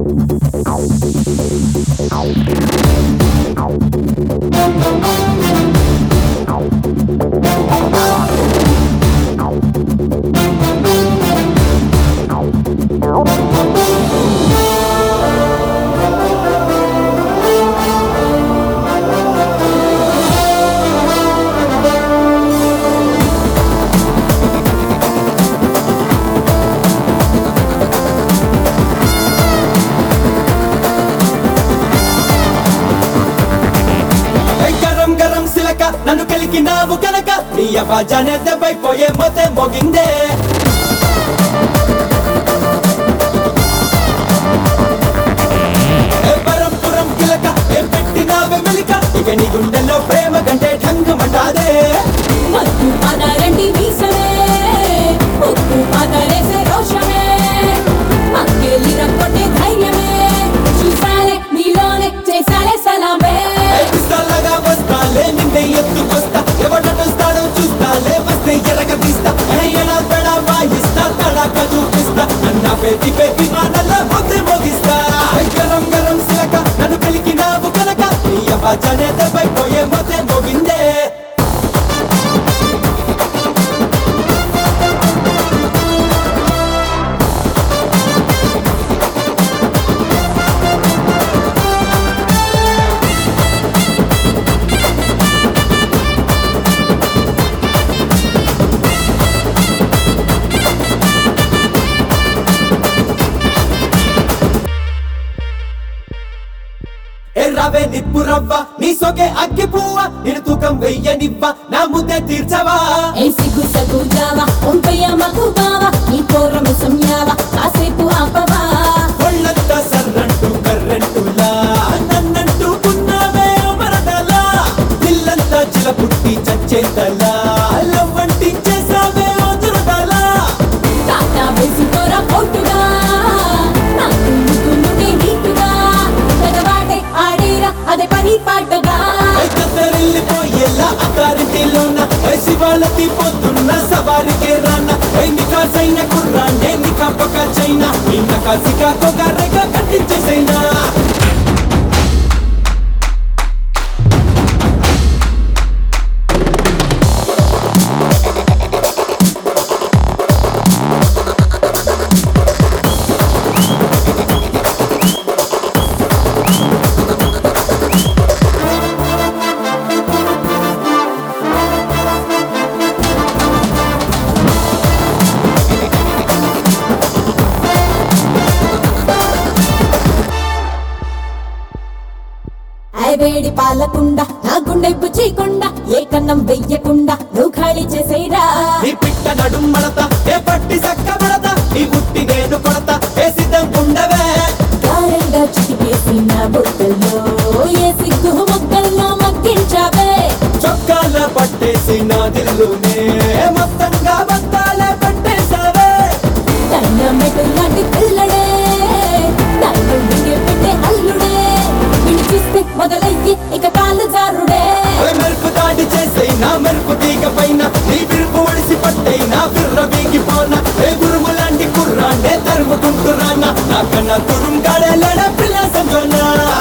నన్ను కలికినావు కనుక నీ అవాజానే దెబ్బైపోయే మొతే మోగిందే పరంపురం కిలక ఏం పెట్టినావే మెలిక ఇక నీ గుండెల్లో ప్రేమ గంటే ఢంగమంటాదే మత్తు పదరండి మీసలే ఉప్పు పదరేసే రోషమే అక్కేలి రక్కొట్టే ధైర్యమే చూసాలే నీలోనే చేసాలే సలామే పిస్తాలాగా వస్తాలే నిన్నే ఎత్తుకొస్తా ఎవడొస్తాడో చూస్తాలే వస్తే ఎరగ తీస్తా ఎలా తడా వాయిస్తా తడాక చూపిస్తా అన్న పెట్టి పెట్టి మాటల్లో మొత్తం మోగిస్తా గరం గరం సిలక నన్ను కలికినావు కనుక నీ అవాజానే దెబ్బైపోయే మొత్తం మోగిందే ఎర్రవే నిప్పు రవ్వ నీ సొగే అగ్గి పువ్వ నేను తూకం వెయ్యనివ్వ నా ముద్దే తీర్చవా ఏ సిగ్గు సగు జావా ఒంపయ్య మగు బావా నీ కోరము సంయావా కాసేపు ఆపవా ఒళ్ళంతా సర్రంటూ కర్రంటులా నన్నంటూ కున్నావే మరదలా పిల్లంతా చిల పుట్టి చచ్చేతలా లవ్వంటించేసావే ఓదురుదలా టాటా వేసుకోరా పోటుగా నాకు ముగ్గునుండి నీటుగా పెదవాటే ఆడేరా అదే పని పాటగా వెళ్ళిపోయేలా అకారింటిలోన శివాలతి పోతున్న సవారికి రాన్న నికాసైన కుర్రాన్నే నికాపక చైనా నిన్న కాసిగా కొగారెగా కట్టించేసైనా వేడి పాలకుండా నా గుండె పుచ్చికుండా ఏ కన్నం వెయ్యకుండా నువ్వు ఖాళీ చేసేరా నీ పిట్ట నడుం మడత ఏ పట్టి సక్క మడత నీ గుట్టి నేను కొడత ఏ సిద్ధం ఉండవే గారెంగా చిటికేసి నా బుట్టల్లో ఏ సిగ్గు మొక్కల్లో మగ్గించావే చొక్కాల పట్టేసి నా దిల్లునే మొత్తంగా బత్తాలే పట్టేసావే తన మెటు లాంటి పిల్లడే నన్ను వింగే పెట్టే అల్లుడే వినిపిస్తే మొదలయ్యి ఇక కాళ్ళు జారుడే మెరుపు దాడి చేసే నా మెరుపు తీగ పైన నీ విరుపు ఒడిసి పట్టే నా బిర్ర వీగిపోనా ఏ గురుము లాంటి కుర్రాన్నే తరుముకుంటురానా నాకన్నా తురుం గాడే పిల్ల సంజోనా